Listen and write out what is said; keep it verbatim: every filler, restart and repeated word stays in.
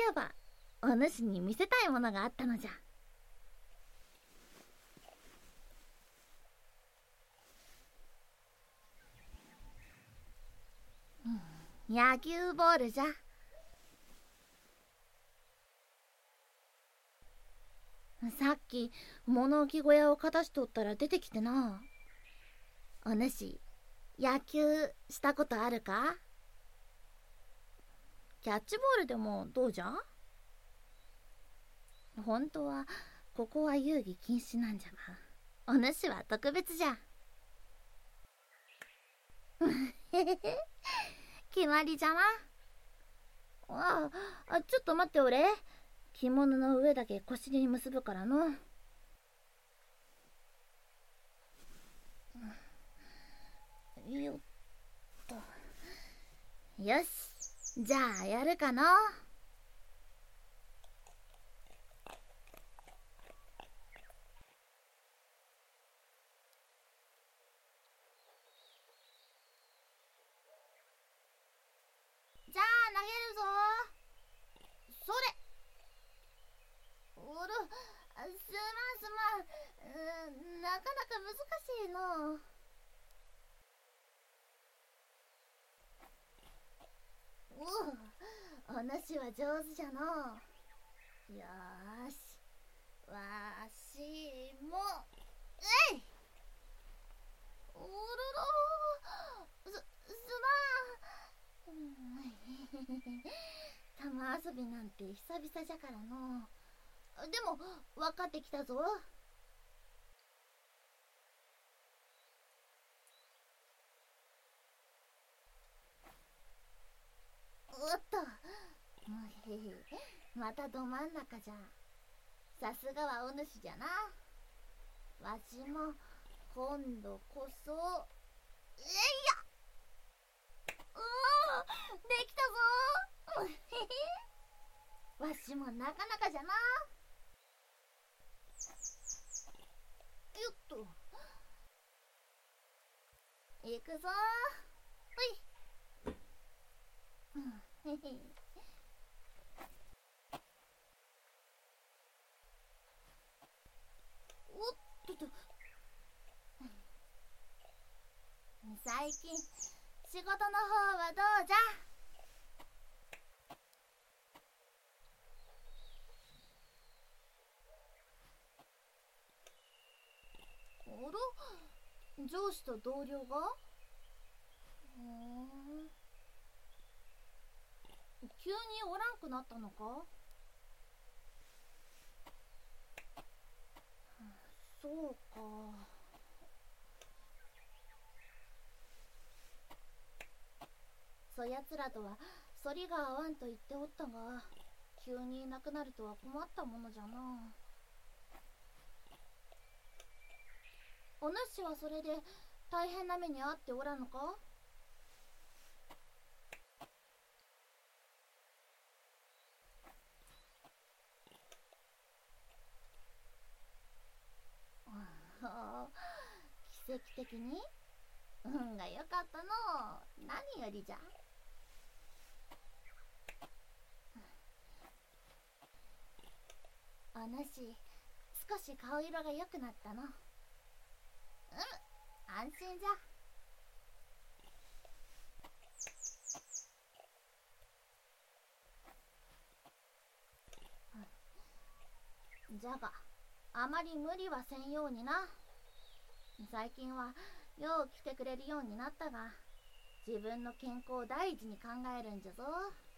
えばお主に見せたいものがあったのじゃ。野球ボールじゃ。さっき物置小屋をかたしとったら出てきてな。お主野球したことあるか？キャッチボールでもどうじゃ？本当はここは遊戯禁止なんじゃが、お主は特別じゃ。決まりじゃな。ああ、ちょっと待っておれ。着物の上だけ腰に結ぶからの。よっと。よし、じゃあやるかの。じゃあ投げるぞ。それ。おる、すまんすまん、うなかなか難しいの。おお、お主は上手じゃの。よーし、わしも、えい。おろろ、す、すまん。玉遊びなんて久々じゃからの。でも分かってきたぞ。おっと、またど真ん中じゃ。さすがはお主じゃな。わしも今度こそ、えいや、おお、できたぞ。わしもなかなかじゃな。よっと、行くぞ。ほい。へへ。おっとと。最近仕事の方はどうじゃ？あら、上司と同僚が？ふん、急におらんくなったのか？そうか。そやつらとは反りが合わんと言っておったが、急にいなくなるとは困ったものじゃな。お主はそれで大変な目に遭っておらぬか？奇跡的に運が良かったの。何よりじゃ。お主少し顔色が良くなったの。うん、安心じゃ。じゃがあまり無理はせんようにな。最近はよう来てくれるようになったが、自分の健康を大事に考えるんじゃぞ。